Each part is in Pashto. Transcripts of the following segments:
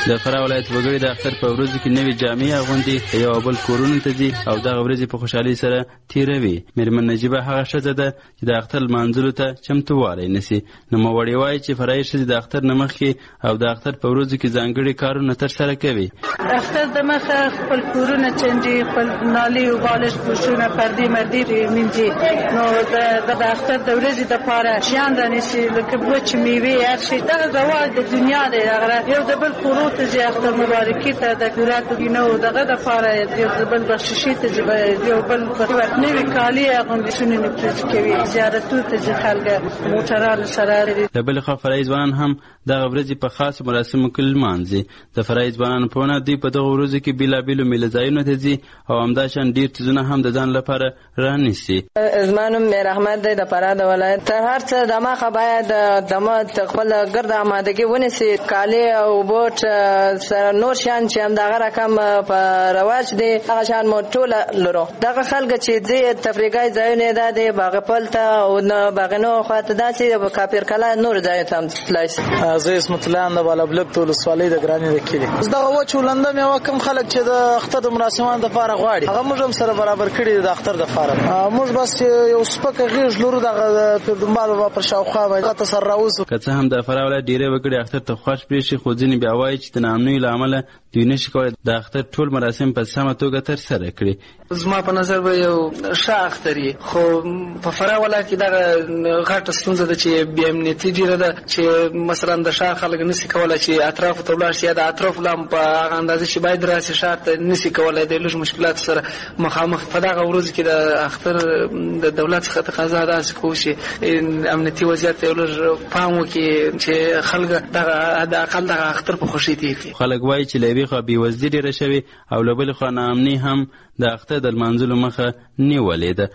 د فراه ولایت وګړي د اختر په ورځو کې نوې جامې اغوندي، یو بل کورونو ته ځي او دغه ورځې په خوشحالۍ سره تېروي. میرمن نجیبه هغه ښځه ده چې د اختر لمانځلو ته چمتووالی نیسي. نوموړې وایي چې فرایي ښځې د اختر نه مخکې او د اختر په ورځو کې ځانګړي کارونه ترسره کوي. اختر د مخه خپل کورونه چنجي، خپل نالي او بالش پوښونه پردې مردې مینځي. نو د اختر د ورځې دپاره شیان رانیسي لکه وچ میوې هر شی. دغه رواج د دنیا دی. یو د بل کورو ته ځي اختر مبارکي ته د کوراتو نو دغه دپاره یو د بل بخششي ته ځي، یو بل نوي کالي اغوندي، شونې نفرز کوي، زیارتونو ته ځي خلک موټرانو سره. د بلې خوا فرایي ځوانان هم دغه ورځې په خاصو مراسمو کې لمانځي. د فرایي ځوانانو په ونه دوی په دغه ورځو کې بېلابېلو میله ځایونو ته ځي او همداشان ډېر څیزونه هم د ځان لپاره رانیسي. زما نوم میر احمد دی، د فراه د ولایت. تر هر څه دمخه باید دمه خپل ګرد آمادګي ونیسي، کالي او بوټ سره نور شیان چې همدغه رقم په رواج دی هغه شیان مو ټول لرو. دغه خلک چې ځي تفریحي ځایونه ده د باغپل ته او باغنو خواته داسې کاپیر کلا نور ځای ته تلای شي. زه اسمت الله د بالابلک ولسوالۍ د ګرانې د کلي. دغه وچ ولنده مې وکم خلک چې د اختر د مراسمانو لپاره غواړي هغه موږ هم سره برابر کړي د اختر لپاره. موږ بس یو سپکه غیږ لرو دغه پیرډمبال په شاوخوا باندې تاسو راوځو. که څه هم د فراه ولایت ډېری وګړي اختر ته خوښ پرېښي، خو ځینې بیا وایي چې د ناامنیو له امله دوی نشي کولی د اختر ټول مراسم په سمه توګه ترسره کړي. زما په نظر به یو ښه اختر وي، خو په فراه ولایت کې دغه غټه ستونزه ده چې بې امنیتي ډېره ده چې مثلا د ښار خلک نشي کولی چې اطرافو ته ولاړ شي، یا د اطرافو لا هم په هغه اندازه چې باید راسي ښار ته نشي کولی. د لږ مشکلاتو سره مخامخ په دغه ورځو کې د اختر د دولت څخه تقاضا داسې کوو چې امنیتي وضعیت یو لږ پام وکړي چې خلک دغه حداقل دغه اختر په خوښۍ تېر کړي. خلک وایي چې له یوې خوا بېوزلي ډېره شوې او له بلې خوا ناامني هم د اختر د لمانځلو مخه نیولې ده.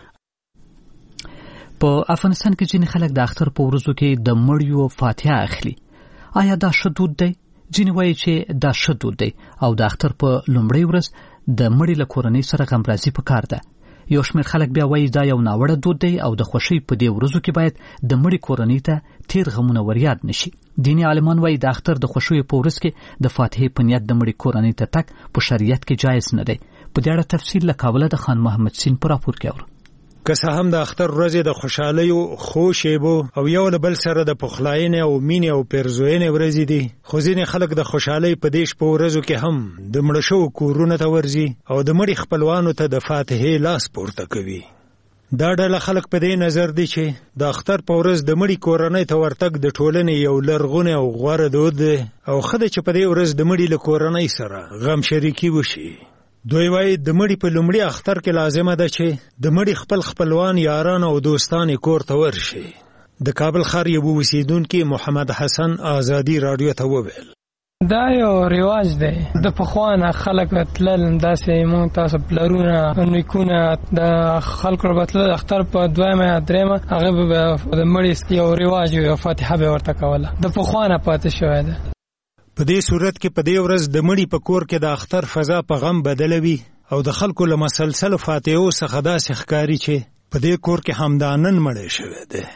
په افغانستان کې ځینې خلک د اختر په ورځو کې د مړیو فاتحه اخلي. آیا دا ښه دود دی؟ ځینې وایي چې دا ښه دود دی او د اختر په لومړۍ ورځ د مړي له کورنۍ سره غمرازي پکار ده. یو شمېر خلک بیا وایي دا یو ناوړه دود دی او د خوښۍ په دې ورځو کې باید د مړي کورنۍ ته تیر غمونه وریاد نشي. دیني عالمان وایي د اختر د خوښیو په ورځ کې د فاتحې په نیت د مړي کورنۍ ته تګ په شریعت کې جایز نه دی. په دې اړه تفصیل له کابله د خان محمد سین په راپور کې اورو. که څه هم د اختر ورځې د خوشحالیو خو شیبو او یو له بل سره د پخلاینې او مینې او پیرزوینې ورځې دي، خو ځینې خلک د خوشحالۍ په دې شپو ورځو کې هم د مړه شوو کورونو ته ورځي او د مړي خپلوانو ته د فاتحې لاس پورته کوي. دا ډله خلک په دې نظر دي چې د اختر په ورځ د مړي کورنۍ ته ورتګ د ټولنې یو لرغونی او غوره دود دی او ښه ده چې په دې ورځ د مړي له کورنۍ سره غم شریکي وشي. دوی وایي د مړي په لومړي اختر کې لازمه ده چې د مړي خپلوان، یاران او دوستان کور ته ورشي. د کابل ښار یو اوسیدونکي محمد حسن آزادي راډیو ته وویل دا یو رواج دی د پخوانه خلک تلل داسې مونږ تاسو پلرونه نیکونه د خلکو راتلل اختر په دویمه یا دریمه هغه به د مړي یو رواج یو فاتحه به ورته کوله د پخوانه پاتې شوی ده. په دې صورت کې په دې ورځ د مړي په کور کې د اختر فضا په غم بدلوي او د خلکو له مسلسل فاتحو څخه داسې ښکاري چې په دې کور کې همدانن مړی شوی دی.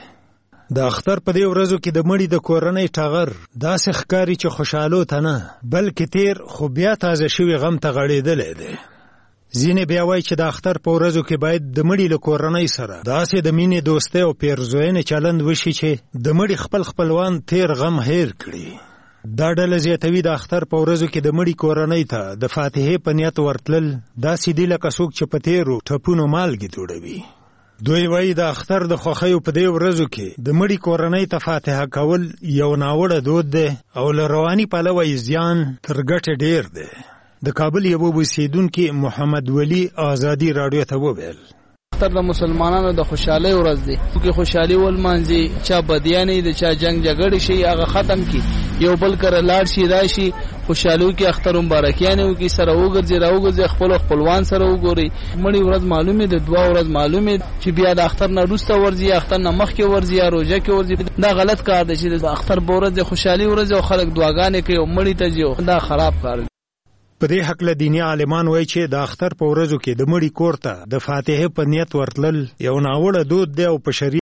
د اختر په دې ورځو کې د مړي د کورنۍ ټغر داسې ښکاري چې خوشحالو ته نه بلکې تیر خو بیا تازه شوي غم ته غړېدلی دی. ځینې بیا وایي چې د اختر په ورځو کې باید د مړي له کورنۍ سره داسې د مینې، دوستۍ او پیرزوینې چلند وشي چې د مړي خپلوان تیر غم هیر کړي. دا ډله زیاتوي د اختر په ورځو کې د مړي کورنۍ ته د فاتحې په نیت ورتلل داسې دي لکه څوک چې په تیرو ټپونو مالګې جوړوي. دوی وایي د اختر د خوښیو په دې ورځو کې د مړي کورنۍ ته فاتحه کول یو ناوړه دود دی او له رواني پلوه یې زیان تر ګټې ډیر دی. د کابل یو اوسیدونکي محمد ولی آزادي راډیو ته وویل اختر د مسلمانانو د خوشحالۍ ورځ دی چې خوشحالي ولمانځي، چا بدیانې د چا جنگ جګړې شي هغه ختم کی، یو بل کړه لاړ شي راشي خوشحالو کې اختر مبارکیانه وکي، سره وګرځي خپلوان سره وګوري. مړی ورځ معلومه ده، دوا ورځ معلومه چې بیا د اختر نه وروسته ورځي، اختر نه مخکې ورځي یا روزه کې ورځي. دا غلط کار دی چې د اختر ورځ د خوشحالي ورځ او خلک دعاګانې کوي او مړی ته ځي، دا خراب کار دی. په دې حق له دیني عالمان وایي چې د اختر په ورځو کې د مړي کور ته د فاتحې په نیت ورتلل یو ناوړه دود دی او په شریعت